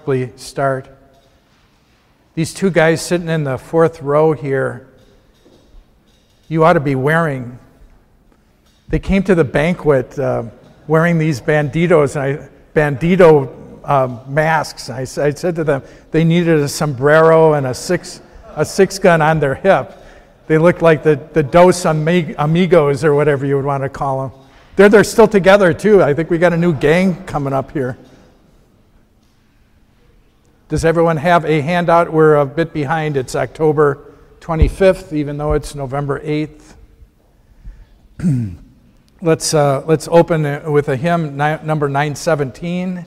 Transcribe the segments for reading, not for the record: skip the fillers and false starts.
quickly start. These two guys sitting in the fourth row here, you ought to be wearing. They came to the banquet wearing these banditos, masks. I said to them, they needed a sombrero and a six gun on their hip. They looked like the Dos Amigos or whatever you would want to call them. They're still together too. I think we got a new gang coming up here. Does everyone have a handout? We're a bit behind. It's October 25th, even though it's November 8th. Let's open with a hymn, number 917.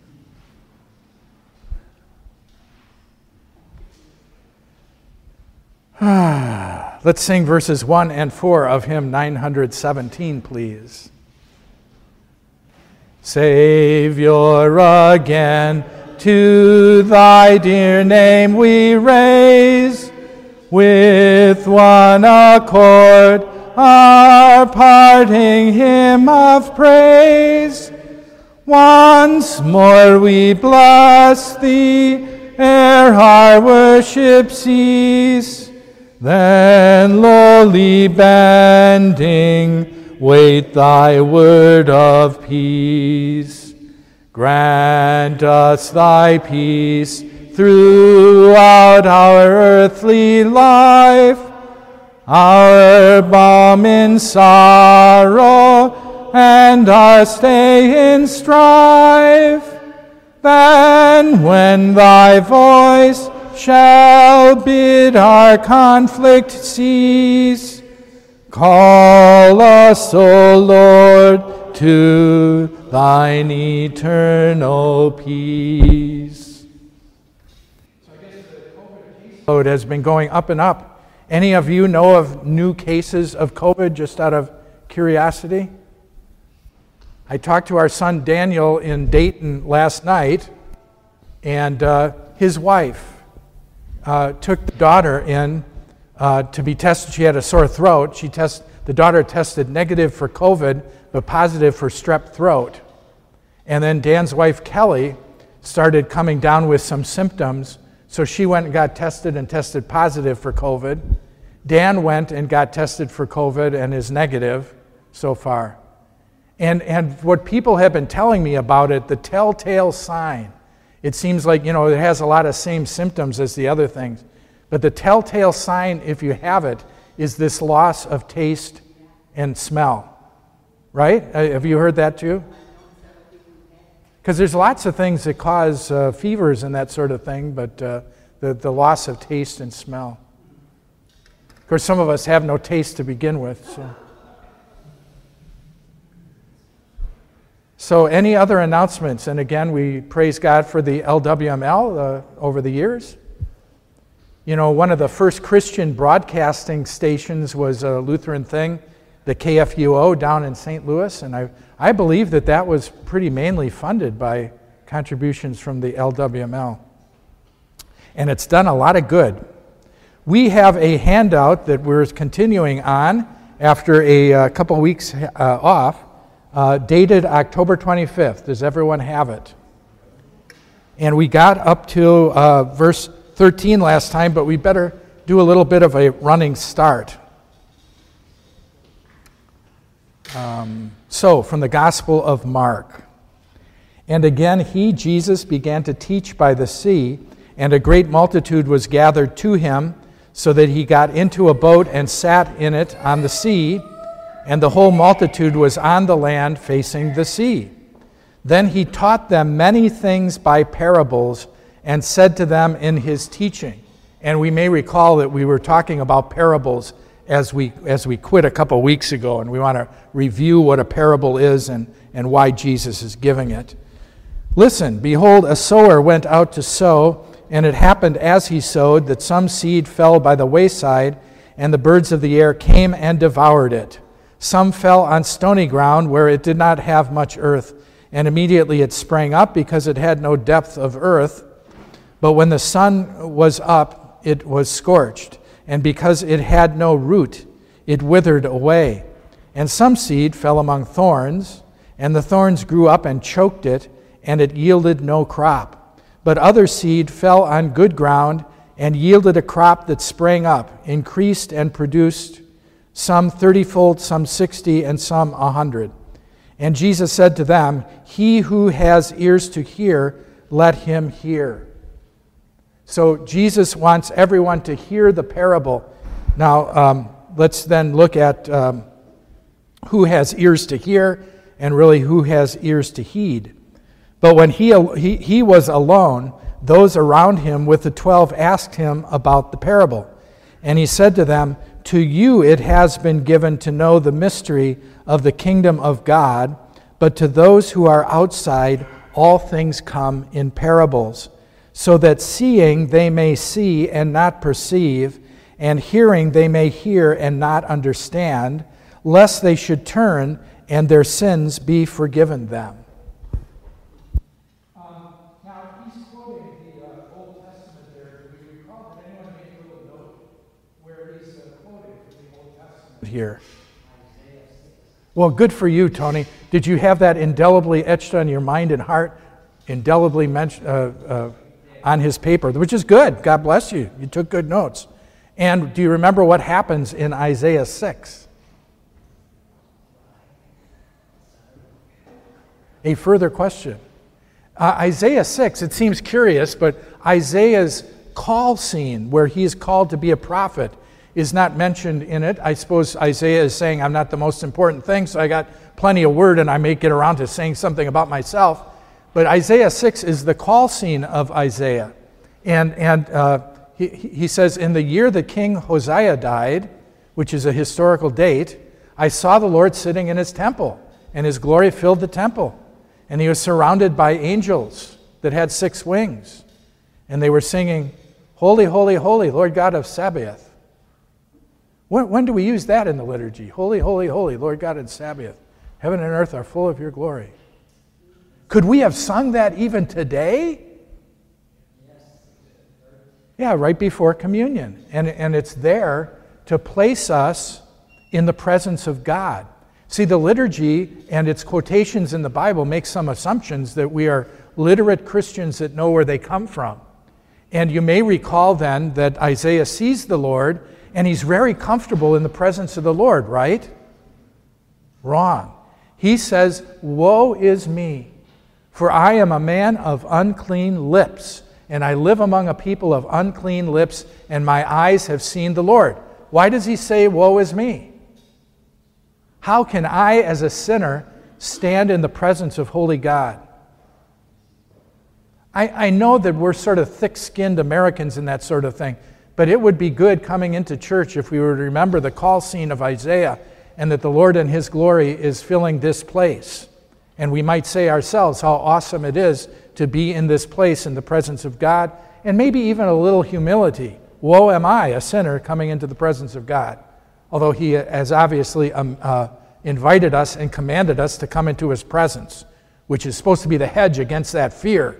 Let's sing verses 1 and 4 of hymn 917, please. Savior, again to thy dear name we raise, with one accord our parting hymn of praise. Once more we bless thee, ere our worship cease, then lowly bending, wait thy word of peace. Grant us thy peace throughout our earthly life, our balm in sorrow and our stay in strife. Then when thy voice shall bid our conflict cease, call us, O Lord, to thine eternal peace. So I guess the COVID caseload has been going up and up. Any of you know of new cases of COVID, just out of curiosity? I talked to our son Daniel in Dayton last night, and his wife took the daughter in to be tested. She had a sore throat. The daughter tested negative for COVID, but positive for strep throat. And then Dan's wife, Kelly, started coming down with some symptoms, so she went and got tested and tested positive for COVID. Dan went and got tested for COVID and is negative so far. And what people have been telling me about it, the telltale sign, it seems like, it has a lot of same symptoms as the other things, but the telltale sign, if you have it, is this loss of taste and smell. Right? Have you heard that too? Because there's lots of things that cause fevers and that sort of thing, but the loss of taste and smell. Of course, some of us have no taste to begin with. So any other announcements? And again, we praise God for the LWML over the years. One of the first Christian broadcasting stations was a Lutheran thing, the KFUO down in St. Louis, and I believe that was pretty mainly funded by contributions from the LWML. And it's done a lot of good. We have a handout that we're continuing on after a couple weeks off, dated October 25th. Does everyone have it? And we got up to verse 13 last time, but we better do a little bit of a running start. So, from the Gospel of Mark. And again he, Jesus, began to teach by the sea, and a great multitude was gathered to him, so that he got into a boat and sat in it on the sea, and the whole multitude was on the land facing the sea. Then he taught them many things by parables, and said to them in his teaching. And we may recall that we were talking about parables as we quit a couple weeks ago, and we want to review what a parable is and why Jesus is giving it. Listen, behold, a sower went out to sow, and it happened as he sowed that some seed fell by the wayside, and the birds of the air came and devoured it. Some fell on stony ground where it did not have much earth, and immediately it sprang up because it had no depth of earth. But when the sun was up, it was scorched, and because it had no root, it withered away. And some seed fell among thorns, and the thorns grew up and choked it, and it yielded no crop. But other seed fell on good ground and yielded a crop that sprang up, increased, and produced some 30-fold, some 60, and some 100. And Jesus said to them, "He who has ears to hear, let him hear." So Jesus wants everyone to hear the parable. Now, let's then look at who has ears to hear and really who has ears to heed. But when he was alone, those around him with the 12 asked him about the parable. And he said to them, "To you it has been given to know the mystery of the kingdom of God, but to those who are outside, all things come in parables, so that seeing they may see and not perceive, and hearing they may hear and not understand, lest they should turn and their sins be forgiven them." Now, he's quoting the Old Testament there. Do we recall, did anyone make a little note where he's quoting from the Old Testament here? Well, good for you, Tony. Did you have that indelibly etched on your mind and heart, indelibly on his paper, which is good. God bless you. You took good notes. And do you remember what happens in Isaiah 6? A further question. Isaiah 6, it seems curious, but Isaiah's call scene where he is called to be a prophet is not mentioned in it. I suppose Isaiah is saying, I'm not the most important thing, so I got plenty of word and I may get around to saying something about myself. But Isaiah 6 is the call scene of Isaiah. And he says, in the year that King Hosea died, which is a historical date, I saw the Lord sitting in his temple, and his glory filled the temple. And he was surrounded by angels that had 6 wings. And they were singing, "Holy, holy, holy, Lord God of Sabaoth." When do we use that in the liturgy? Holy, holy, holy, Lord God of Sabaoth. Heaven and earth are full of your glory. Could we have sung that even today? Yeah, right before communion. And it's there to place us in the presence of God. See, the liturgy and its quotations in the Bible make some assumptions that we are literate Christians that know where they come from. And you may recall then that Isaiah sees the Lord and he's very comfortable in the presence of the Lord, right? Wrong. He says, "Woe is me, for I am a man of unclean lips, and I live among a people of unclean lips, and my eyes have seen the Lord." Why does he say, "Woe is me"? How can I, as a sinner, stand in the presence of holy God? I know that we're sort of thick-skinned Americans and that sort of thing, but it would be good coming into church if we were to remember the call scene of Isaiah and that the Lord in his glory is filling this place. And we might say ourselves how awesome it is to be in this place in the presence of God, and maybe even a little humility. Woe am I, a sinner, coming into the presence of God. Although he has obviously invited us and commanded us to come into his presence, which is supposed to be the hedge against that fear.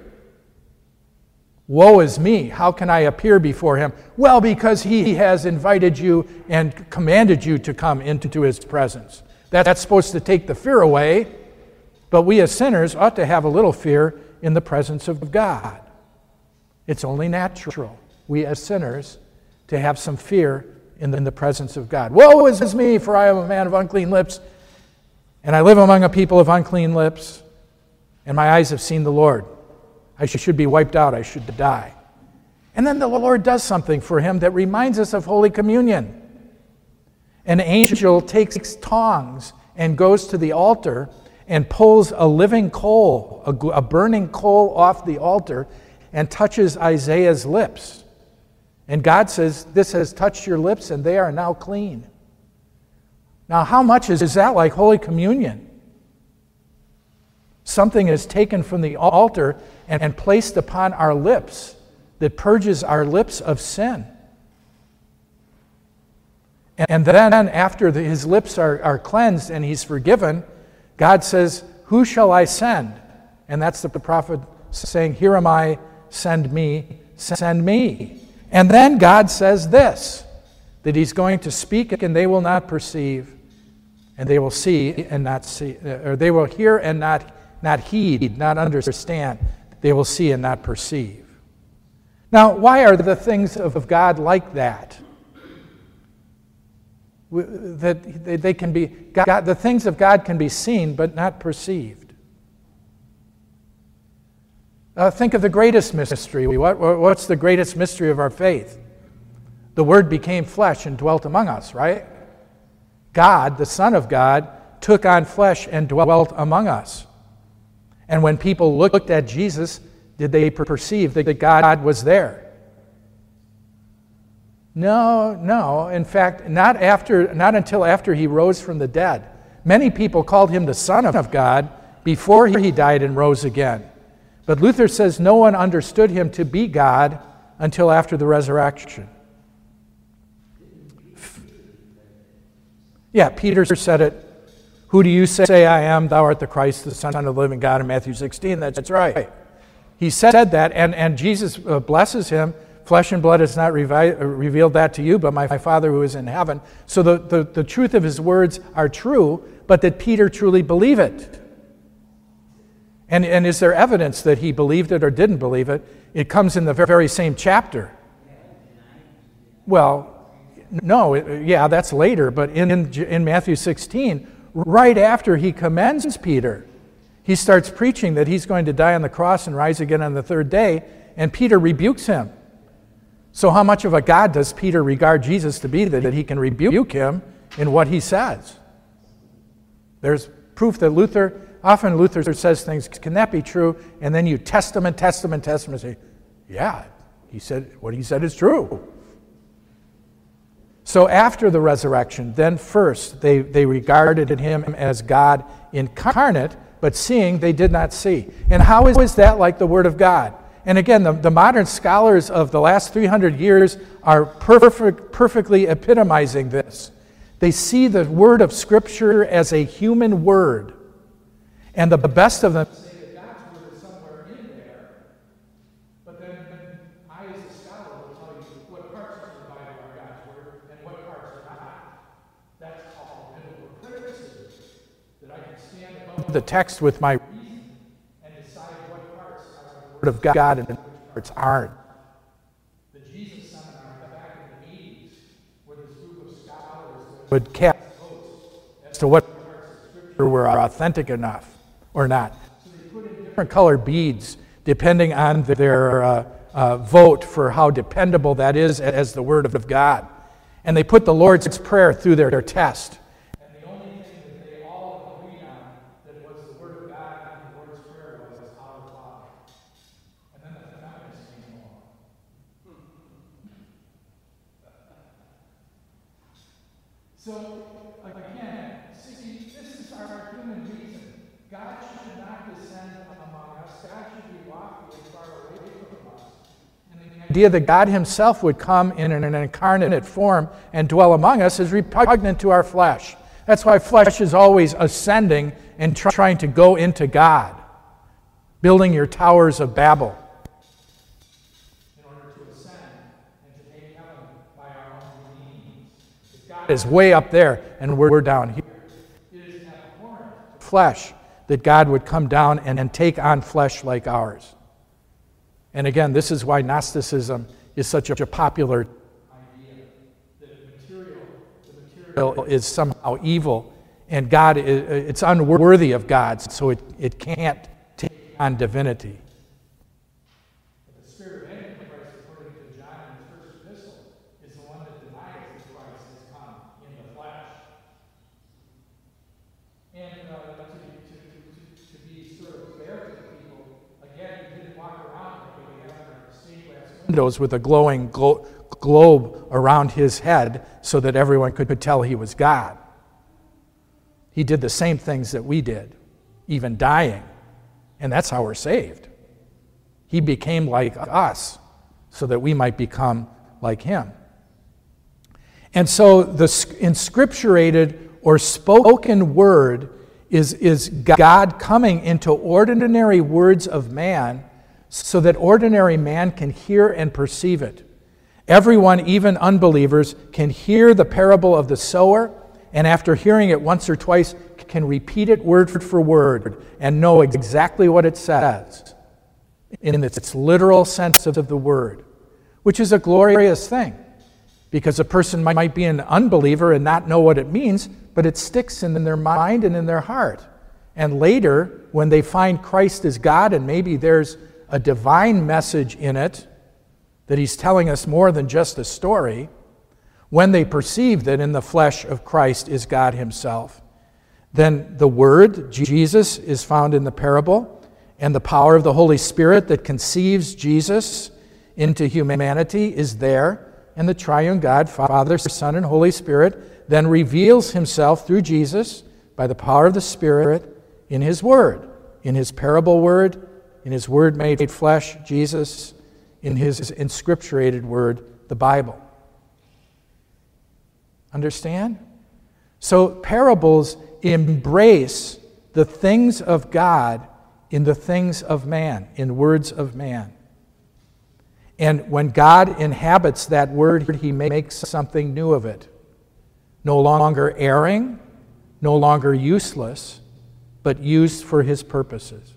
Woe is me, how can I appear before him? Well, because he has invited you and commanded you to come into his presence. That's supposed to take the fear away, but we as sinners ought to have a little fear in the presence of God. It's only natural, we as sinners, to have some fear in the presence of God. Woe is me, for I am a man of unclean lips, and I live among a people of unclean lips, and my eyes have seen the Lord. I should be wiped out, I should die. And then the Lord does something for him that reminds us of Holy Communion. An angel takes tongs and goes to the altar and pulls a living coal, a burning coal off the altar, and touches Isaiah's lips. And God says, "This has touched your lips and they are now clean." Now, how much is that like Holy Communion? Something is taken from the altar and placed upon our lips that purges our lips of sin. And then after his lips are cleansed and he's forgiven, God says, "Who shall I send?" And that's the prophet saying, "Here am I, send me, send me." And then God says this, that he's going to speak and they will not perceive, and they will see and not see, or they will hear and not heed, not understand. They will see and not perceive. Now, why are the things of God like that? That they can be, the things of God can be seen but not perceived. Think of the greatest mystery. What's the greatest mystery of our faith? The Word became flesh and dwelt among us, right? God, the Son of God, took on flesh and dwelt among us. And when people looked at Jesus, did they perceive that God was there? No. In fact, not until after he rose from the dead. Many people called him the Son of God before he died and rose again. But Luther says no one understood him to be God until after the resurrection. Yeah, Peter said it. Who do you say I am? Thou art the Christ, the Son of the living God, in Matthew 16. That's right. He said that, and Jesus blesses him. Flesh and blood has not revealed that to you, but my Father who is in heaven. So the truth of his words are true, but that Peter truly believed it. And is there evidence that he believed it or didn't believe it? It comes in the very same chapter. Well, no, that's later, but in Matthew 16, right after he commends Peter, he starts preaching that he's going to die on the cross and rise again on the third day, and Peter rebukes him. So how much of a God does Peter regard Jesus to be that he can rebuke him in what he says? There's proof that often Luther says things, can that be true? And then you testament, say, yeah, what he said is true. So after the resurrection, then first they regarded him as God incarnate, but seeing they did not see. And how is that like the Word of God? And again, the modern scholars of the last 300 years are perfectly epitomizing this. They see the word of Scripture as a human word. And the best of them say that God's word is somewhere in there. But then I, as a scholar, will tell you what parts of the Bible are God's word and what parts are not. That's called biblical criticism. That I can stand above the text with my reason and decide what parts are the Word of God and which parts aren't. The Jesus seminar back in the 80s, where this group of scholars would cast votes as to what parts of Scripture were authentic enough or not. So they put in different colored beads depending on their vote for how dependable that is as the Word of God. And they put the Lord's Prayer through their test. And the only thing that they all agreed on that was the Word of God and the Lord's Prayer was Our Father. And then the feminists came along. So, again, see, this is our human reason. God should not descend among us. God should be lofty and far away from us. And the idea that God himself would come in an incarnate form and dwell among us is repugnant to our flesh. That's why flesh is always ascending and trying to go into God, building your towers of Babel in order to ascend and to take heaven by our own means. God is way up there and we're down here. It is abhorrent to flesh that God would come down and take on flesh like ours. And again, this is why Gnosticism is such a popular idea. The material is somehow evil, and God, it's unworthy of God, so it can't take on divinity. But the spirit of Antichrist, according to John in his first epistle, is the one that denies that Christ has come in the flesh. And to be sort of fair to people, again, he didn't walk around like we have in our stained glass windows with a glowing globe around his head so that everyone could tell he was God. He did the same things that we did, even dying. And that's how we're saved. He became like us so that we might become like him. And so the inscripturated or spoken word is God coming into ordinary words of man so that ordinary man can hear and perceive it. Everyone, even unbelievers, can hear the parable of the sower, and after hearing it once or twice, can repeat it word for word and know exactly what it says in its literal sense of the word. which is a glorious thing, because a person might be an unbeliever and not know what it means, but it sticks in their mind and in their heart. And later, when they find Christ as God, and maybe there's a divine message in it, that he's telling us more than just a story, when they perceive that in the flesh of Christ is God himself, then the Word, Jesus, is found in the parable, and the power of the Holy Spirit that conceives Jesus into humanity is there, and the triune God, Father, Son, and Holy Spirit, then reveals himself through Jesus by the power of the Spirit in his Word, in his parable Word, in his Word made flesh, Jesus, in his inscripturated Word, the Bible. Understand? So parables embrace the things of God in the things of man, in words of man. And when God inhabits that word, he makes something new of it. No longer erring, no longer useless, but used for his purposes.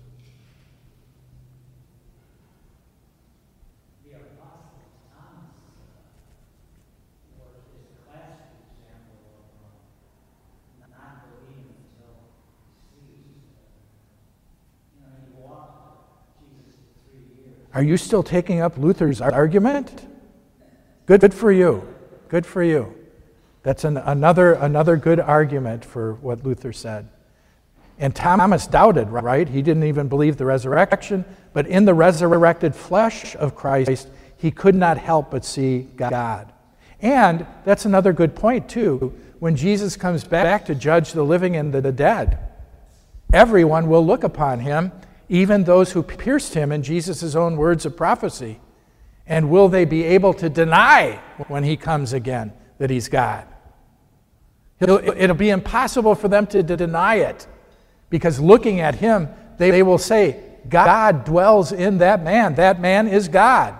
Are you still taking up Luther's argument? Good for you. Good for you. That's another good argument for what Luther said. And Thomas doubted, right? He didn't even believe the resurrection, but in the resurrected flesh of Christ, he could not help but see God. And that's another good point, too. When Jesus comes back to judge the living and the dead, everyone will look upon him, even those who pierced him in Jesus' own words of prophecy. And will they be able to deny when he comes again that he's God? It'll be impossible for them to deny it, because looking at him, they will say, God dwells in that man. That man is God.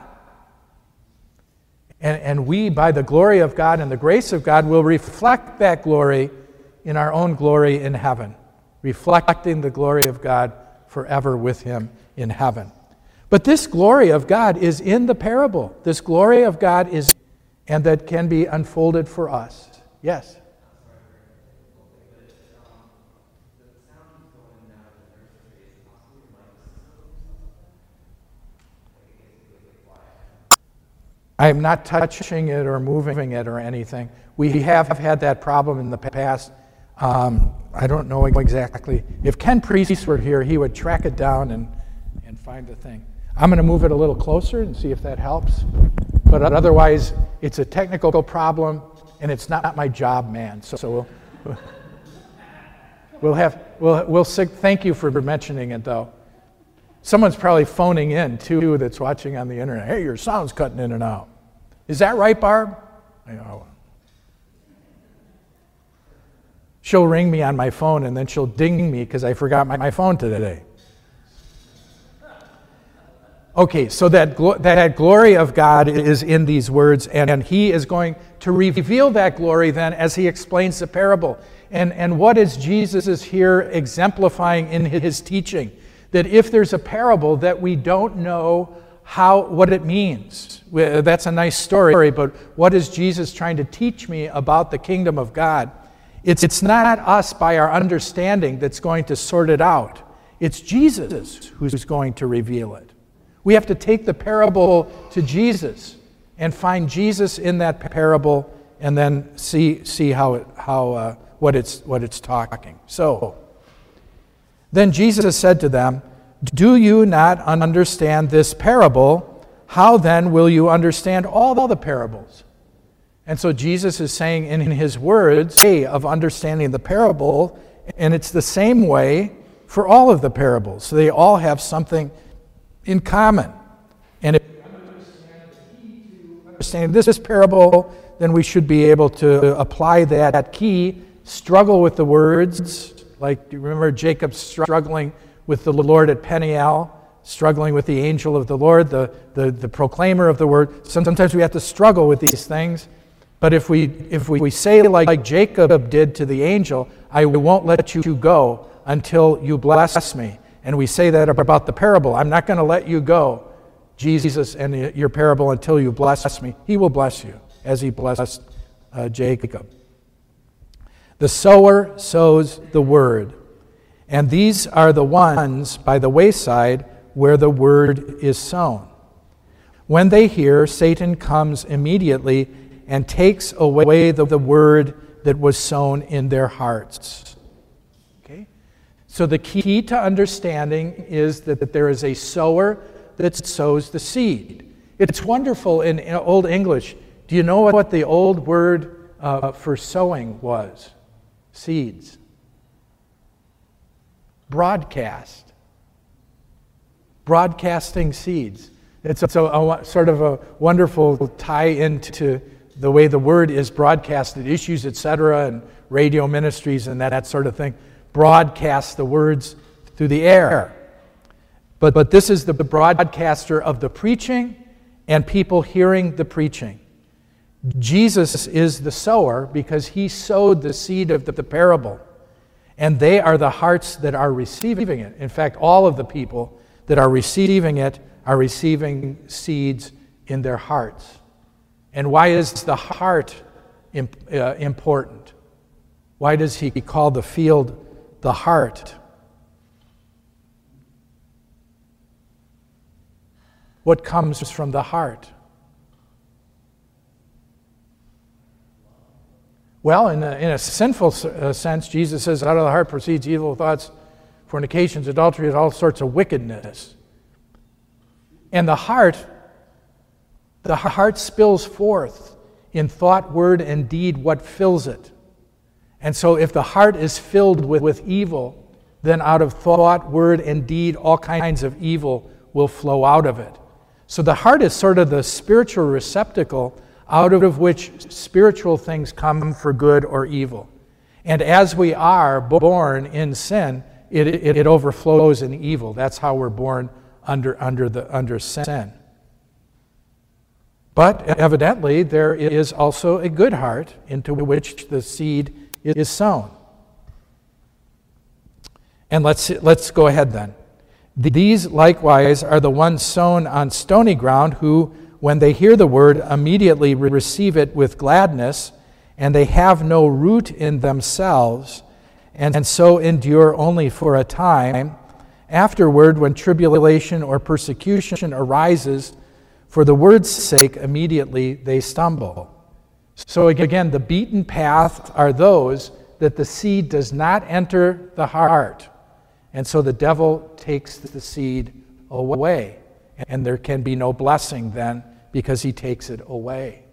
And we, by the glory of God and the grace of God, will reflect that glory in our own glory in heaven, reflecting the glory of God forever with him in heaven. But this glory of God is in the parable. This glory of God is, and that can be unfolded for us. Yes? I'm not touching it or moving it or anything. We have had that problem in the past. I don't know exactly. If Ken Priest were here, he would track it down and find the thing. I'm going to move it a little closer and see if that helps. But otherwise, it's a technical problem, and it's not my job, man. So we'll thank you for mentioning it, though. Someone's probably phoning in, too, that's watching on the internet. Hey, your sound's cutting in and out. Is that right, Barb? I know. She'll ring me on my phone, and then she'll ding me because I forgot my phone today. Okay, so that glory of God is in these words, and he is going to reveal that glory then as he explains the parable. And what is Jesus here exemplifying in his teaching? That if there's a parable that we don't know what it means, that's a nice story, but what is Jesus trying to teach me about the kingdom of God? It's not us by our understanding that's going to sort it out. It's Jesus who's going to reveal it. We have to take the parable to Jesus and find Jesus in that parable, and then see what it's talking. So then Jesus said to them, "Do you not understand this parable? How then will you understand all the parables?" And so Jesus is saying in his words, way of understanding the parable, and it's the same way for all of the parables. So they all have something in common. And if we understand this parable, then we should be able to apply that key, struggle with the words, like you remember Jacob struggling with the Lord at Peniel, struggling with the angel of the Lord, the proclaimer of the word. Sometimes we have to struggle with these things. But if we say like Jacob did to the angel, "I won't let you go until you bless me," and we say that about the parable, "I'm not going to let you go Jesus and your parable until you bless me. He will bless you as he blessed Jacob. The sower sows the word, and these are the ones by the wayside where the word is sown. When they hear, Satan comes immediately and takes away the word that was sown in their hearts. Okay? So the key to understanding is that there is a sower that sows the seed. It's wonderful in Old English. Do you know what the old word for sowing was? Seeds. Broadcast. Broadcasting seeds. It's a sort of a wonderful tie into the way the word is broadcasted, issues, etc., and radio ministries and that sort of thing. Broadcast the words through the air. But this is the broadcaster of the preaching and people hearing the preaching. Jesus is the sower because he sowed the seed of the parable. And they are the hearts that are receiving it. In fact, all of the people that are receiving it are receiving seeds in their hearts. And why is the heart important? Why does he call the field the heart? What comes from the heart? Well, in a sinful sense, Jesus says, out of the heart proceeds evil thoughts, fornications, adultery, all sorts of wickedness. And the heart spills forth in thought, word, and deed what fills it. And so if the heart is filled with evil, then out of thought, word, and deed, all kinds of evil will flow out of it. So the heart is sort of the spiritual receptacle out of which spiritual things come for good or evil. And as we are born in sin, it overflows in evil. That's how we're born under sin. But evidently, there is also a good heart into which the seed is sown. And let's go ahead then. These likewise are the ones sown on stony ground who, when they hear the word, immediately receive it with gladness, and they have no root in themselves, and so endure only for a time. Afterward, when tribulation or persecution arises, for the word's sake, immediately they stumble. So again, the beaten path are those that the seed does not enter the heart. And so the devil takes the seed away. And there can be no blessing then because he takes it away.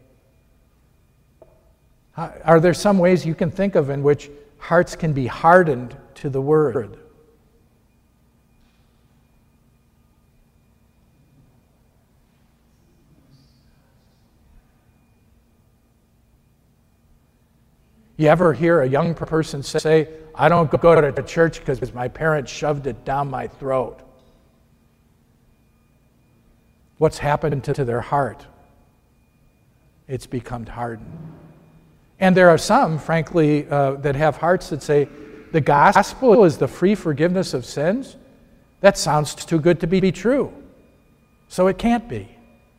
Are there some ways you can think of in which hearts can be hardened to the word? You ever hear a young person say, I don't go to church because my parents shoved it down my throat? What's happened to their heart? It's become hardened. And there are some, frankly, that have hearts that say, the gospel is the free forgiveness of sins? That sounds too good to be true. So it can't be.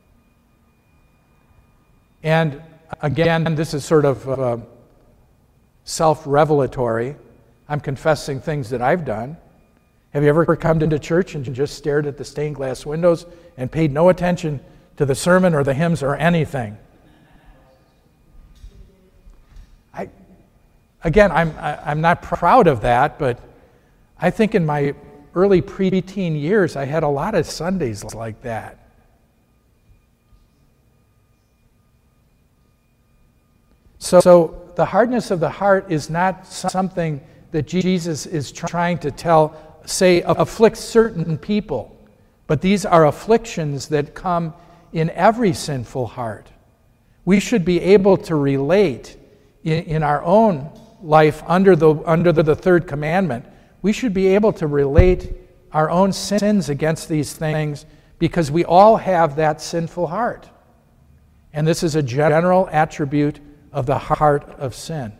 And again, this is sort of self-revelatory. I'm confessing things that I've done. Have you ever come into church and just stared at the stained glass windows and paid no attention to the sermon or the hymns or anything? I'm not proud of that, but I think in my early preteen years, I had a lot of Sundays like that. So the hardness of the heart is not something that Jesus is trying to afflict certain people, but these are afflictions that come in every sinful heart. We should be able to relate in our own life under the third commandment. We should be able to relate our own sins against these things because we all have that sinful heart. And this is a general attribute of the heart of sin.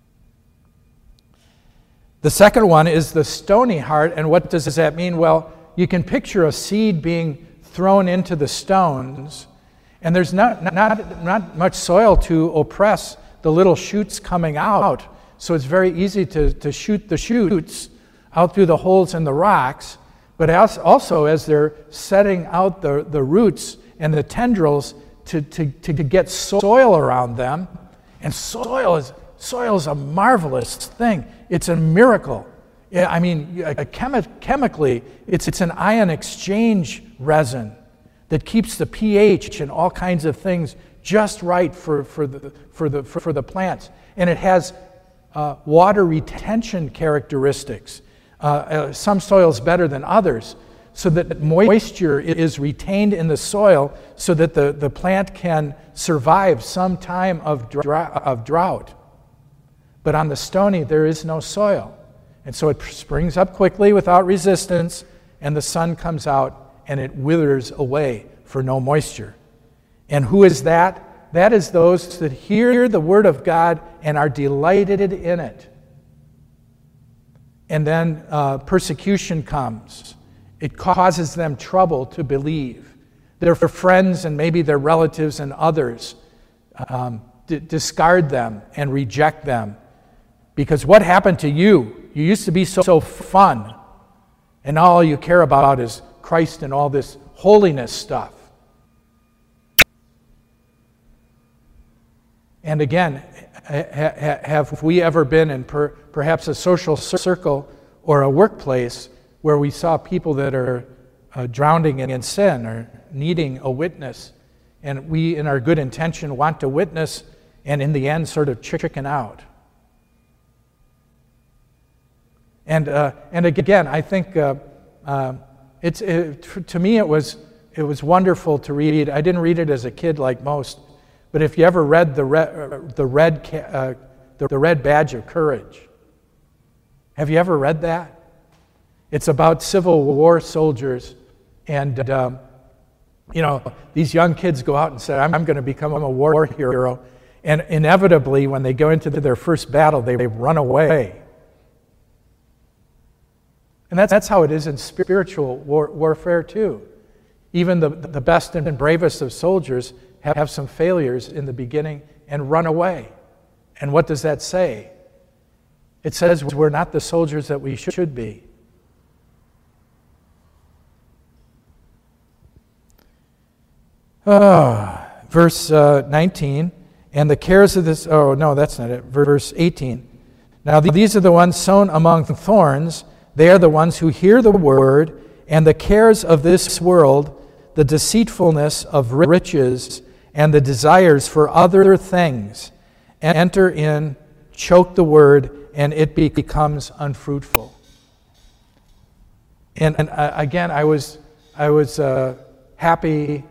The second one is the stony heart, and what does that mean? Well, you can picture a seed being thrown into the stones, and there's not much soil to oppress the little shoots coming out. So it's very easy to shoot the shoots out through the holes in the rocks. But also as they're setting out the roots and the tendrils to get soil around them. And soil is a marvelous thing. It's a miracle. I mean, chemically, it's an ion exchange resin that keeps the pH and all kinds of things just right for the plants. And it has water retention characteristics. Some soils better than others, so that moisture is retained in the soil so that the plant can survive some time of drought. But on the stony, there is no soil. And so it springs up quickly without resistance, and the sun comes out, and it withers away for no moisture. And who is that? That is those that hear the word of God and are delighted in it. And then persecution comes. It causes them trouble to believe. Their friends and maybe their relatives and others discard them and reject them. Because what happened to you? You used to be so fun, and now all you care about is Christ and all this holiness stuff. And again, have we ever been in perhaps a social circle or a workplace where we saw people that are drowning in sin or needing a witness, and we, in our good intention, want to witness, and in the end sort of chicken out? And again, I think to me it was wonderful to read. I didn't read it as a kid like most, but if you ever read the Red Badge of Courage, have you ever read that? It's about Civil War soldiers, and these young kids go out and say, "I'm going to become a war hero," and inevitably, when they go into their first battle, they run away. And that's how it is in spiritual warfare too. Even the best and bravest of soldiers have some failures in the beginning and run away. And what does that say? It says we're not the soldiers that we should be. Verse 19, and the cares of this, oh no, that's not it. Verse 18. Now these are the ones sown among thorns. They are the ones who hear the word, and the cares of this world, the deceitfulness of riches, and the desires for other things enter in, choke the word, and it becomes unfruitful. And again, I was happy.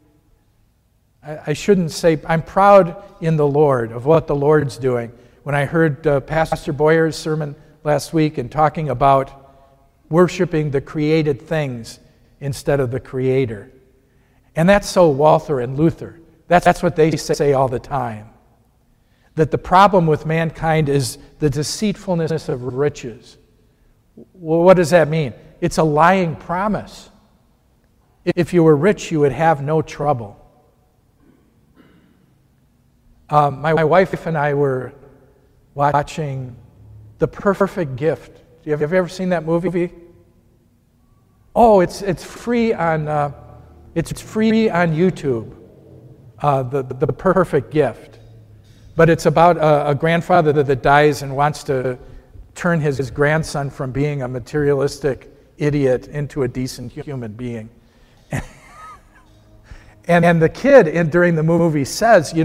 I shouldn't say, I'm proud in the Lord of what the Lord's doing. When I heard Pastor Boyer's sermon last week and talking about worshiping the created things instead of the Creator. And that's so Walther and Luther. That's what they say all the time. That the problem with mankind is the deceitfulness of riches. Well, what does that mean? It's a lying promise. If you were rich, you would have no trouble. My wife and I were watching The Perfect Gift. Have you ever seen that movie? Oh, it's free on YouTube. The Perfect Gift, but it's about a grandfather that dies and wants to turn his grandson from being a materialistic idiot into a decent human being. And the kid during the movie says,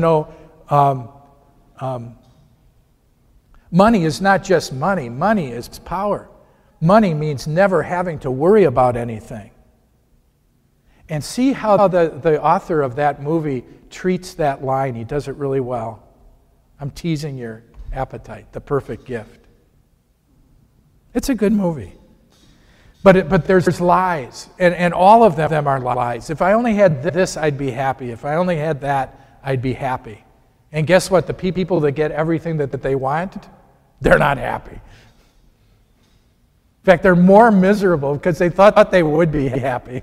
money is not just money. Money is power. Money means never having to worry about anything. And see how the author of that movie treats that line. He does it really well. I'm teasing your appetite. The Perfect Gift. It's a good movie. But there's lies. And all of them are lies. If I only had this, I'd be happy. If I only had that, I'd be happy. And guess what? The people that get everything that they want, they're not happy. In fact, they're more miserable because they thought they would be happy.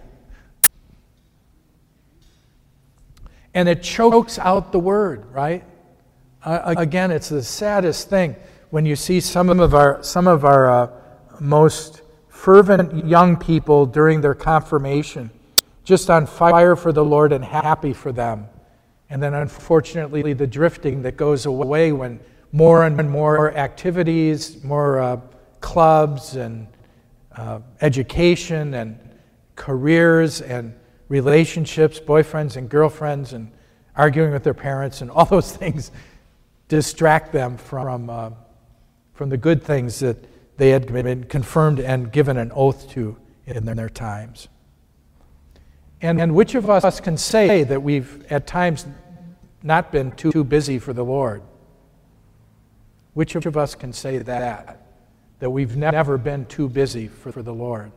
And it chokes out the word, right? Again, it's the saddest thing when you see some of our most fervent young people during their confirmation, just on fire for the Lord and happy for them. And then unfortunately the drifting that goes away when more and more activities, more clubs and education and careers and relationships, boyfriends and girlfriends and arguing with their parents and all those things distract them from the good things that they had been confirmed and given an oath to in their times. And which of us can say that we've at times not been too busy for the Lord? Which of us can say that we've never been too busy for the Lord?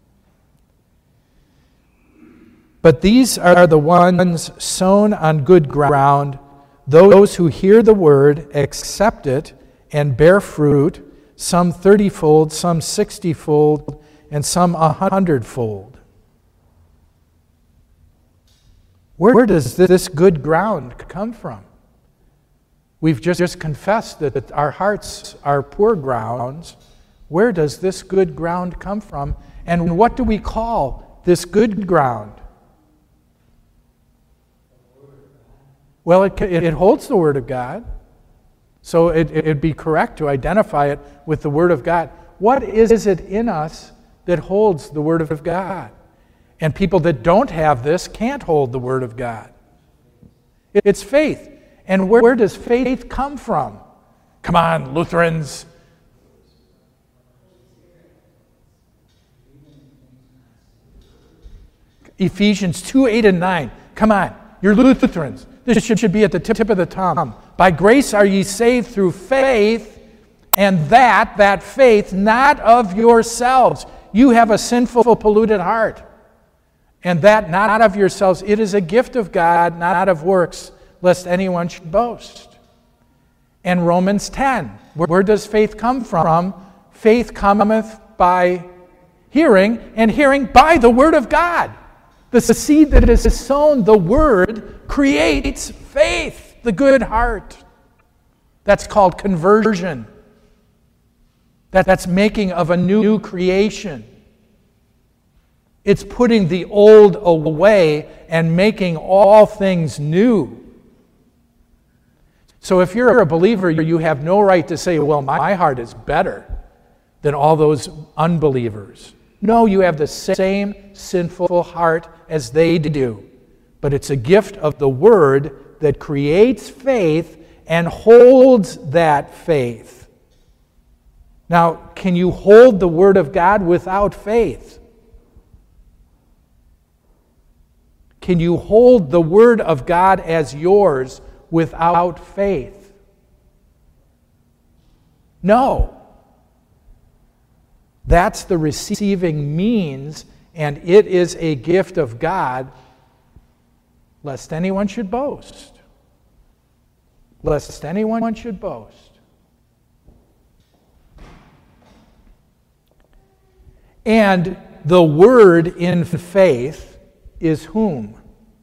But these are the ones sown on good ground, those who hear the word, accept it, and bear fruit, some 30-fold, some 60-fold, and some 100-fold. Where does this good ground come from? We've just confessed that our hearts are poor grounds. Where does this good ground come from? And what do we call this good ground? Well, it holds the Word of God. So it'd be correct to identify it with the Word of God. What is it in us that holds the Word of God? And people that don't have this can't hold the Word of God. It's faith. And where does faith come from? Come on, Lutherans. Ephesians 2, 8, and 9. Come on, you're Lutherans. This should be at the tip of the tongue. By grace are ye saved through faith, and that faith not of yourselves. You have a sinful, polluted heart. And that not of yourselves. It is a gift of God, not of works, lest anyone should boast. And Romans 10. Where does faith come from? Faith cometh by hearing, and hearing by the Word of God. The seed that is sown, the Word, creates faith, the good heart. That's called conversion. That's making of a new creation. It's putting the old away and making all things new. So if you're a believer, you have no right to say, well, my heart is better than all those unbelievers. No, you have the same sinful heart as they do. But it's a gift of the Word that creates faith and holds that faith. Now, can you hold the Word of God without faith? Can you hold the Word of God as yours without faith? No. That's the receiving means, and it is a gift of God, lest anyone should boast. Lest anyone should boast. And the Word in faith is whom?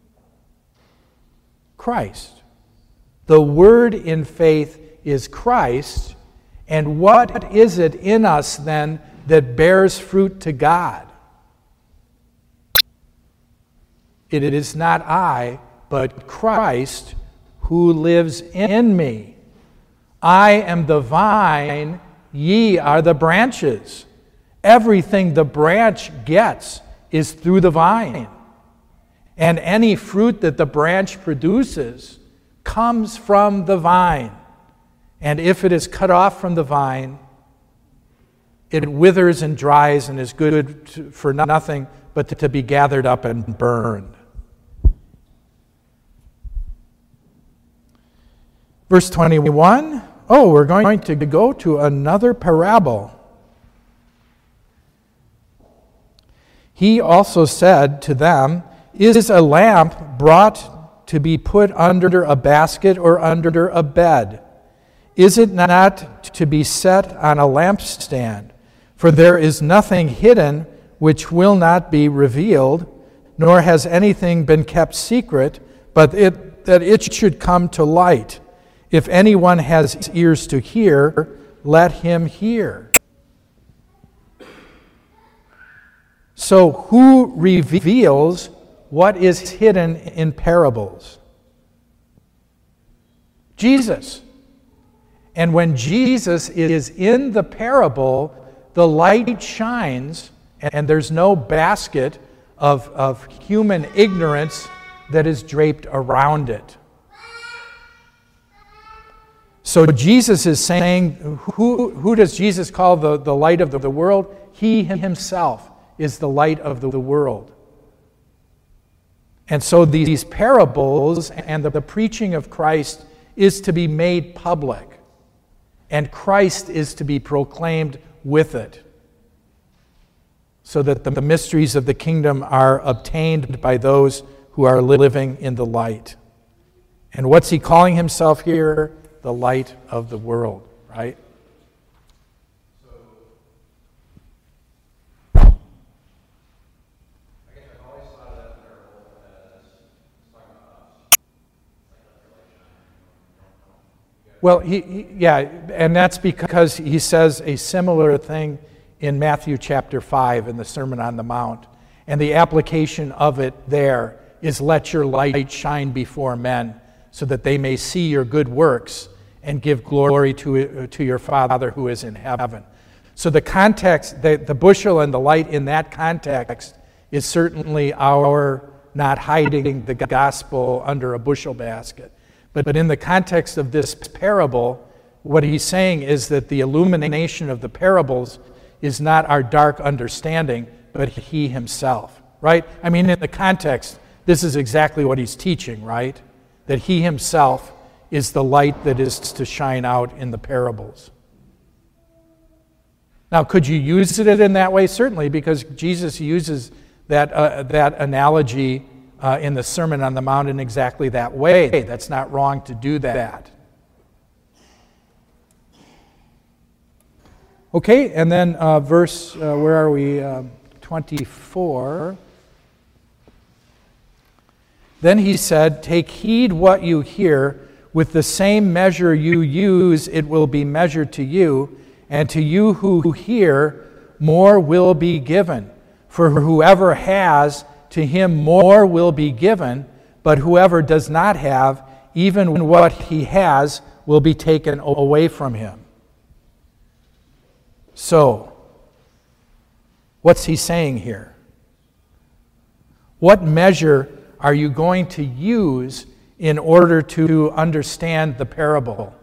Christ. The Word in faith is Christ. And what is it in us then that bears fruit to God? It is not I, but Christ who lives in me. I am the vine, ye are the branches. Everything the branch gets is through the vine. And any fruit that the branch produces comes from the vine. And if it is cut off from the vine, it withers and dries and is good for nothing but to be gathered up and burned. Verse 21, we're going to go to another parable. He also said to them, is a lamp brought to be put under a basket or under a bed? Is it not to be set on a lampstand? For there is nothing hidden which will not be revealed, nor has anything been kept secret, but that it should come to light. If anyone has ears to hear, let him hear. So who reveals what is hidden in parables? Jesus. And when Jesus is in the parable, the light shines, and there's no basket of human ignorance that is draped around it. So Jesus is saying, who does Jesus call the light of the world? He himself is the light of the world. And so these parables and the preaching of Christ is to be made public, and Christ is to be proclaimed with it, so that the mysteries of the kingdom are obtained by those who are living in the light. And what's he calling himself here? The light of the world, right? Well, and that's because he says a similar thing in Matthew chapter 5 in the Sermon on the Mount. And the application of it there is, let your light shine before men, so that they may see your good works and give glory to your Father who is in heaven. So the context, the bushel and the light in that context is certainly our not hiding the gospel under a bushel basket. But in the context of this parable, what he's saying is that the illumination of the parables is not our dark understanding, but he himself, right? I mean, in the context, this is exactly what he's teaching, right? That he himself is the light that is to shine out in the parables. Now, could you use it in that way? Certainly, because Jesus uses that analogy in the Sermon on the Mount in exactly that way. That's not wrong to do that. Okay, and then verse, where are we? 24. Then he said, take heed what you hear. With the same measure you use, it will be measured to you. And to you who hear, more will be given. For whoever has, to him more will be given. But whoever does not have, even what he has will be taken away from him. So, what's he saying here? What measure are you going to use in order to understand the parable?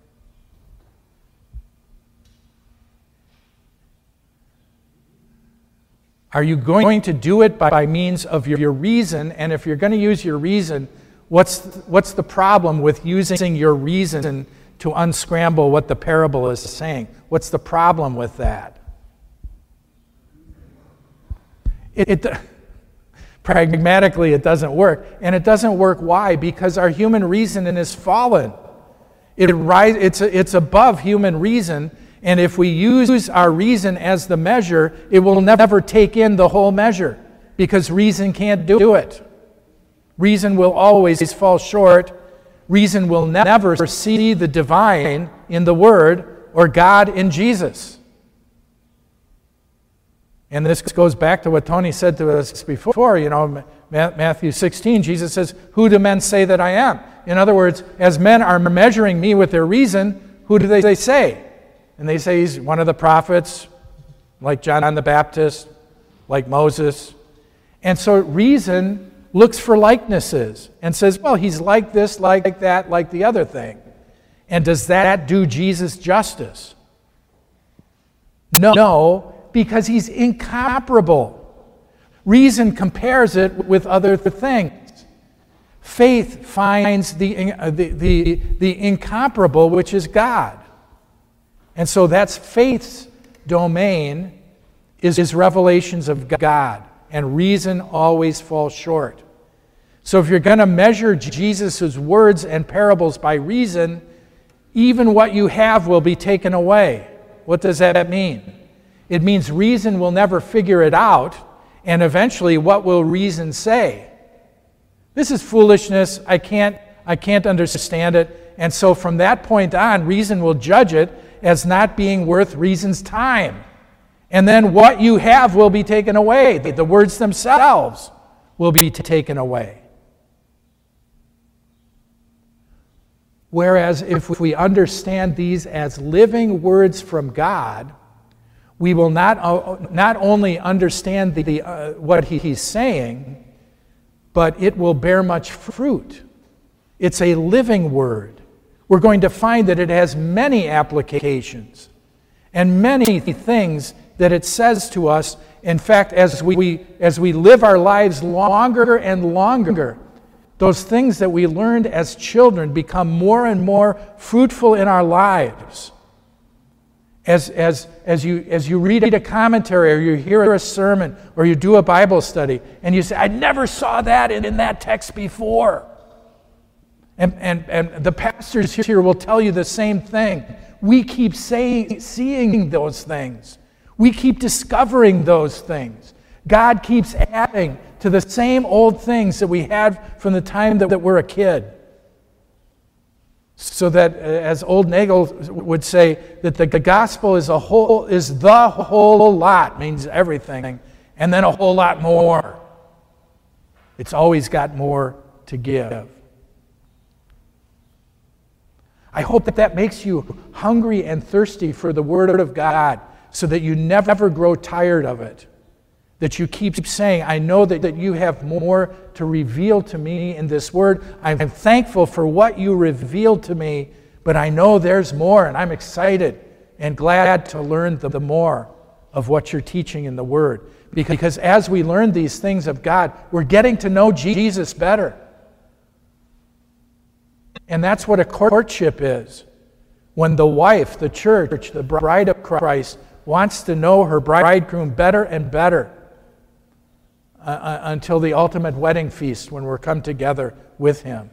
Are you going to do it by means of your reason? And if you're going to use your reason, what's the problem with using your reason to unscramble what the parable is saying? What's the problem with that? Pragmatically, it doesn't work. And it doesn't work, why? Because our human reason is fallen. It's above human reason, and if we use our reason as the measure, it will never take in the whole measure, because reason can't do it. Reason will always fall short. Reason will never see the divine in the Word or God in Jesus. And this goes back to what Tony said to us before, Matthew 16, Jesus says, who do men say that I am? In other words, as men are measuring me with their reason, who do they say? And they say he's one of the prophets, like John the Baptist, like Moses. And so reason looks for likenesses and says, well, he's like this, like that, like the other thing. And does that do Jesus justice? No, because he's incomparable. Reason compares it with other things. Faith finds the incomparable, which is God. And so that's faith's domain, is revelations of God. And reason always falls short. So if you're going to measure Jesus' words and parables by reason, even what you have will be taken away. What does that mean? it means reason will never figure it out, and eventually what will reason say? This is foolishness, I can't understand it, and so from that point on, reason will judge it as not being worth reason's time. And then what you have will be taken away. The words themselves will be taken away. Whereas if we understand these as living words from God, we will not only understand what he's saying, but it will bear much fruit. It's a living word. We're going to find that it has many applications and many things that it says to us. In fact, as we live our lives longer and longer, those things that we learned as children become more and more fruitful in our lives. As you read a commentary, or you hear a sermon, or you do a Bible study, and you say, I never saw that in that text before. And the pastors here will tell you the same thing. We keep seeing those things. We keep discovering those things. God keeps adding to the same old things that we had from the time that we're a kid. So that, as old Nagel would say, that the gospel is the whole lot, means everything, and then a whole lot more. It's always got more to give. I hope that makes you hungry and thirsty for the Word of God, so that you never grow tired of it. That you keep saying, I know that you have more to reveal to me in this Word. I'm thankful for what you revealed to me, but I know there's more, and I'm excited and glad to learn the more of what you're teaching in the Word. Because as we learn these things of God, we're getting to know Jesus better. And that's what a courtship is. When the wife, the church, the bride of Christ, wants to know her bridegroom better and better until the ultimate wedding feast when we're come together with him.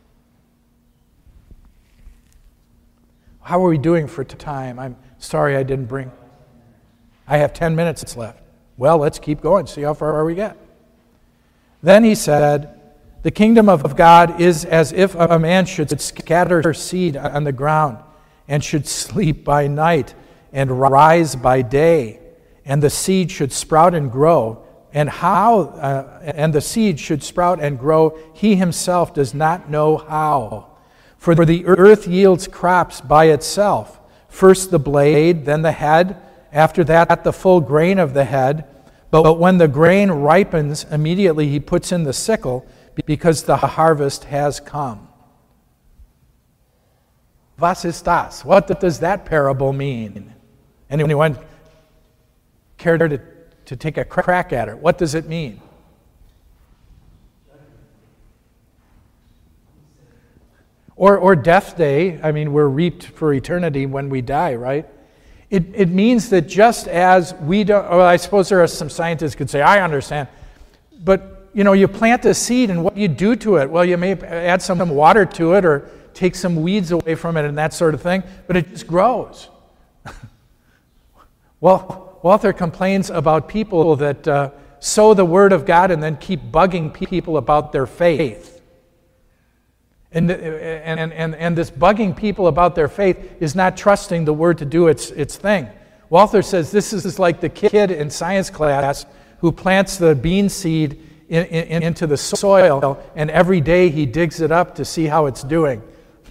How are we doing for time? I'm sorry I didn't bring... I have 10 minutes left. Well, let's keep going, see how far we get. Then he said, the kingdom of God is as if a man should scatter seed on the ground and should sleep by night and rise by day, and the seed should sprout and grow. And the seed should sprout and grow, he himself does not know how. For the earth yields crops by itself, first the blade, then the head, after that the full grain of the head. But when the grain ripens, immediately he puts in the sickle, because the harvest has come. Was ist das? What does that parable mean? Anyone care to take a crack at it? What does it mean? Or death day. I mean, we're reaped for eternity when we die, right? It means that just as we don't... Well, I suppose there are some scientists who could say, I understand. But you plant a seed, and what you do to it? Well, you may add some water to it or take some weeds away from it and that sort of thing, but it just grows. Well, Walther complains about people that sow the Word of God and then keep bugging people about their faith. And this bugging people about their faith is not trusting the Word to do its thing. Walther says this is like the kid in science class who plants the bean seed into the soil, and every day he digs it up to see how it's doing.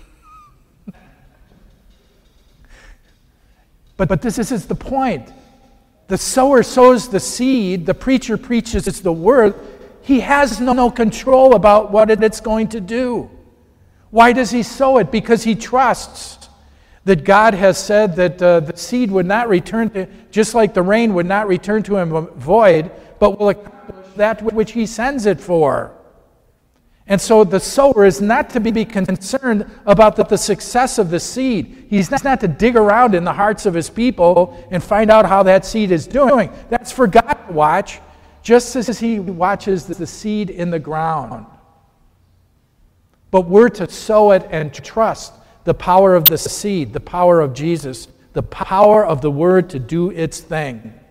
But this is the point. The sower sows the seed, the preacher preaches the word. He has no control about what it's going to do. Why does he sow it? Because he trusts that God has said that the seed would not return, just like the rain would not return to him void, but will accomplish that which he sends it for. And so the sower is not to be concerned about the success of the seed. He's not to dig around in the hearts of his people and find out how that seed is doing. That's for God to watch, just as he watches the seed in the ground. But we're to sow it and trust the power of the seed, the power of Jesus, the power of the Word to do its thing.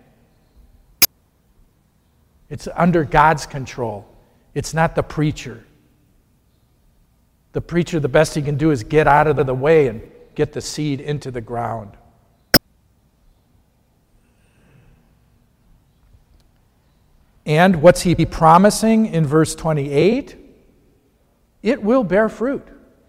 It's under God's control. It's not the preacher. The preacher, the best he can do is get out of the way and get the seed into the ground. And what's he promising in verse 28? It will bear fruit.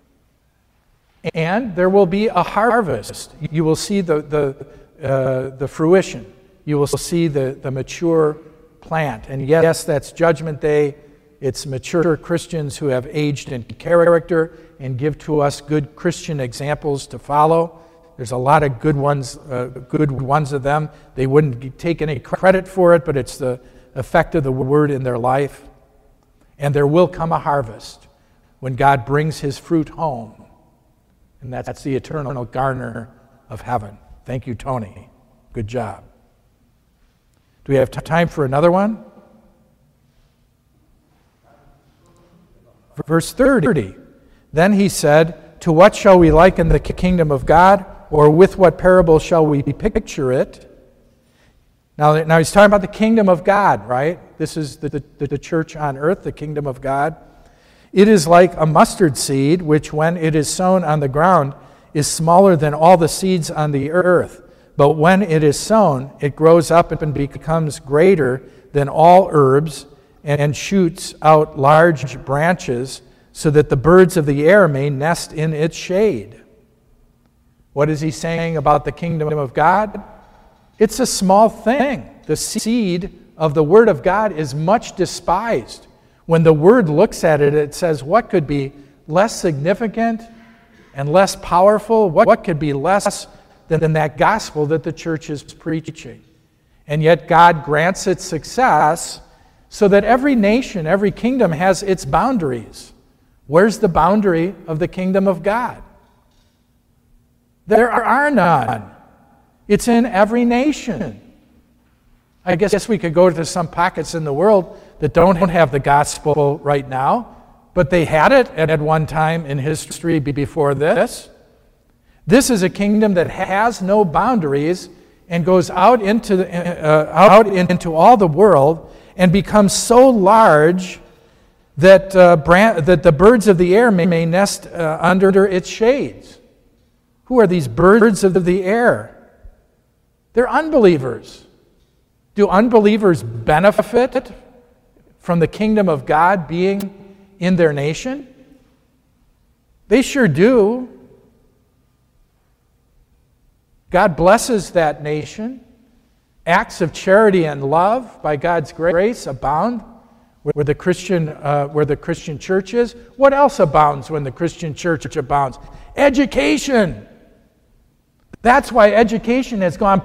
And there will be a harvest. You will see the fruition. You will see the mature plant. And yes, that's Judgment Day. It's mature Christians who have aged in character and give to us good Christian examples to follow. There's a lot of good ones of them. They wouldn't take any credit for it, but it's the effect of the word in their life. And there will come a harvest when God brings his fruit home. And that's the eternal garner of heaven. Thank you, Tony. Good job. Do we have time for another one? Verse 30. Then he said, to what shall we liken the kingdom of God? Or with what parable shall we picture it? Now he's talking about the kingdom of God, right? This is the church on earth, the kingdom of God. It is like a mustard seed, which when it is sown on the ground is smaller than all the seeds on the earth. But when it is sown, it grows up and becomes greater than all herbs and shoots out large branches so that the birds of the air may nest in its shade. What is he saying about the kingdom of God? It's a small thing. The seed of the Word of God is much despised. When the Word looks at it, it says, what could be less significant and less powerful? What could be less than that gospel that the church is preaching? And yet God grants it success so that every nation, every kingdom has its boundaries. Where's the boundary of the kingdom of God? There are none. It's in every nation. I guess we could go to some pockets in the world that don't have the gospel right now, but they had it at one time in history before this. This is a kingdom that has no boundaries and goes out into all the world and becomes so large that the birds of the air may nest under its shades. Who are these birds of the air? They're unbelievers. Do unbelievers benefit from the kingdom of God being in their nation? They sure do. God blesses that nation. Acts of charity and love by God's grace abound where the Christian church is. What else abounds when the Christian church abounds? Education. That's why education has gone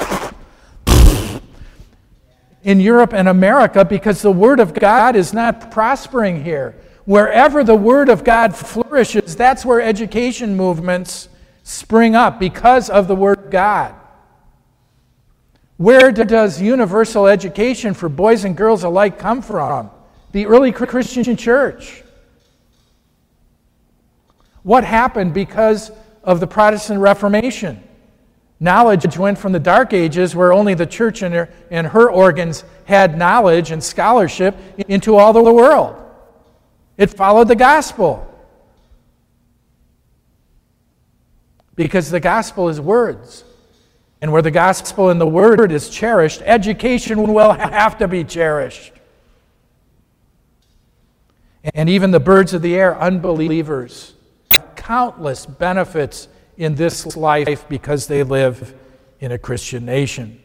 in Europe and America, because the Word of God is not prospering here. Wherever the Word of God flourishes, that's where education movements spring up because of the Word of God. Where does universal education for boys and girls alike come from? The early Christian church. What happened because of the Protestant Reformation? Knowledge went from the Dark Ages, where only the church and her organs had knowledge and scholarship, into all the world. It followed the gospel. Because the gospel is words. And where the gospel and the word is cherished, education will have to be cherished. And even the birds of the air, unbelievers, have countless benefits in this life because they live in a Christian nation.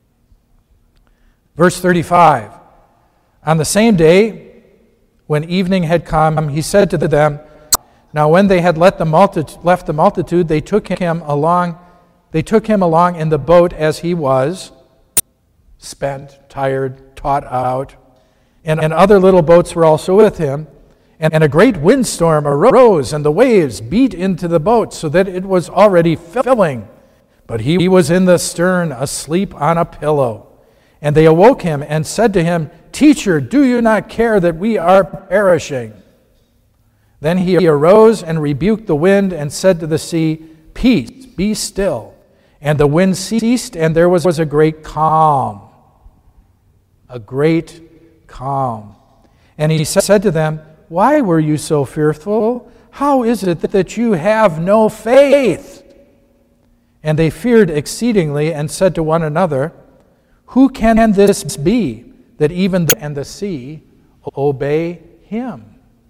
Verse 35, on the same day, when evening had come, he said to them, now when they had left the multitude, they took him along in the boat as he was, spent, tired, taught out, and other little boats were also with him. And a great windstorm arose, and the waves beat into the boat, so that it was already filling. But he was in the stern, asleep on a pillow. And they awoke him and said to him, Teacher, do you not care that we are perishing? Then he arose and rebuked the wind and said to the sea, Peace, be still. And the wind ceased, and there was a great calm. A great calm. And he said to them, "Why were you so fearful? How is it that you have no faith?" And they feared exceedingly and said to one another, "Who can this be that even the sea obey him?"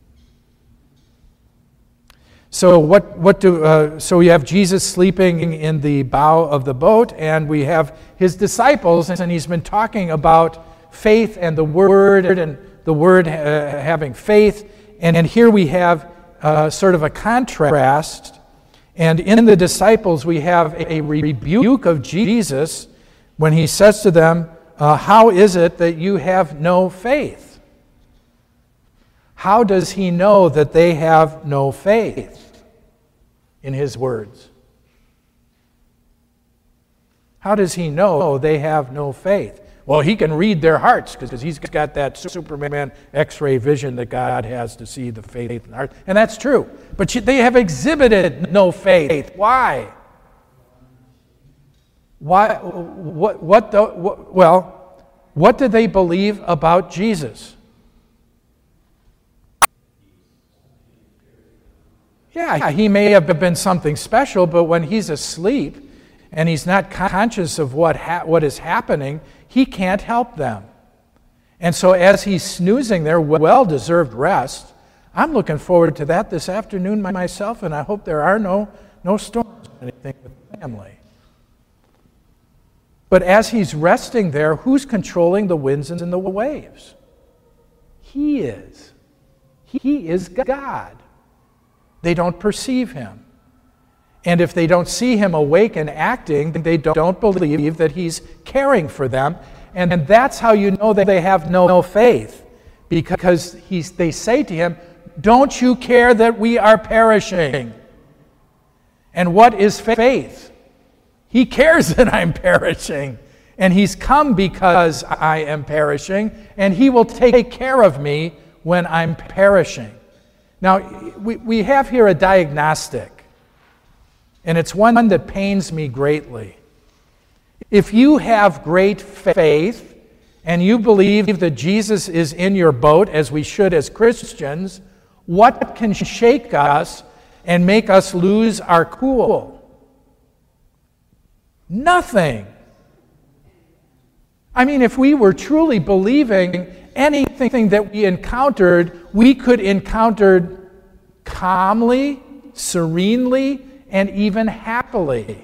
So so you have Jesus sleeping in the bow of the boat, and we have his disciples, and he's been talking about faith and the Word having faith. And here we have sort of a contrast. And in the disciples, we have a rebuke of Jesus when he says to them, "How is it that you have no faith?" How does he know that they have no faith in his words? How does he know they have no faith? Well, he can read their hearts because he's got that Superman X-ray vision that God has to see the faith in the heart. And that's true. But they have exhibited no faith. Why? Why? What did they believe about Jesus? Yeah, he may have been something special, but when he's asleep and he's not conscious of what is happening, he can't help them. And so as he's snoozing their well-deserved rest, I'm looking forward to that this afternoon myself, and I hope there are no storms or anything with the family. But as he's resting there, who's controlling the winds and the waves? He is. He is God. They don't perceive him. And if they don't see him awake and acting, they don't believe that he's caring for them. And that's how you know that they have no faith. Because they say to him, "Don't you care that we are perishing?" And what is faith? He cares that I'm perishing. And he's come because I am perishing. And he will take care of me when I'm perishing. Now, we have here a diagnostic, and it's one that pains me greatly. If you have great faith, and you believe that Jesus is in your boat, as we should as Christians, what can shake us and make us lose our cool? Nothing. I mean, if we were truly believing anything that we encountered, we could encounter calmly, serenely, and even happily.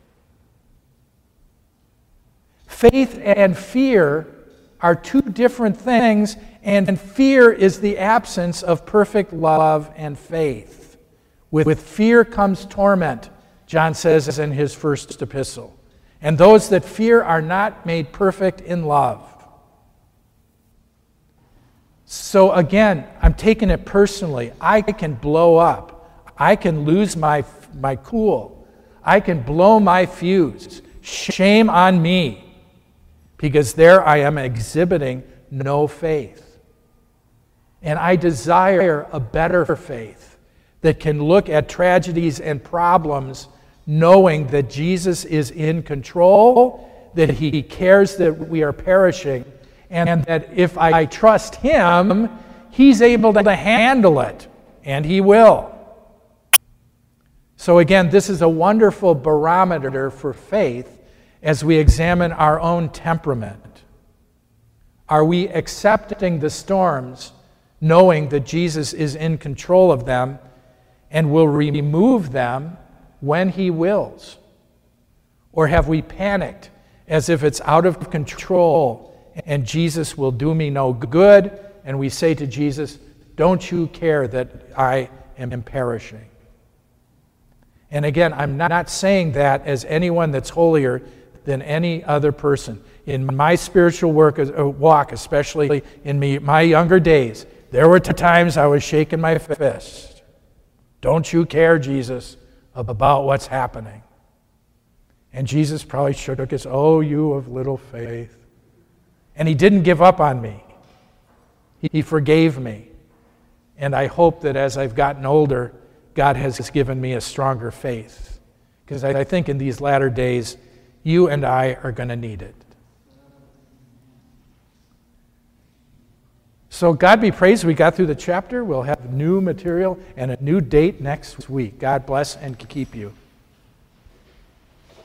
Faith and fear are two different things, and fear is the absence of perfect love and faith. With fear comes torment, John says in his first epistle. And those that fear are not made perfect in love. So again, I'm taking it personally. I can blow up. I can lose my cool. I can blow my fuse. Shame on me. Because there I am exhibiting no faith. And I desire a better faith that can look at tragedies and problems knowing that Jesus is in control, that he cares that we are perishing, and that if I trust him, he's able to handle it, and he will. So again, this is a wonderful barometer for faith as we examine our own temperament. Are we accepting the storms, knowing that Jesus is in control of them and will remove them when he wills? Or have we panicked as if it's out of control and Jesus will do me no good, and we say to Jesus, "Don't you care that I am perishing?" And again, I'm not saying that as anyone that's holier than any other person. In my spiritual walk, especially in my younger days, there were times I was shaking my fist. "Don't you care, Jesus, about what's happening?" And Jesus probably shook his, "Oh, you of little faith." And he didn't give up on me. He forgave me. And I hope that as I've gotten older, God has given me a stronger faith. Because I think in these latter days, you and I are going to need it. So God be praised. We got through the chapter. We'll have new material and a new date next week. God bless and keep you.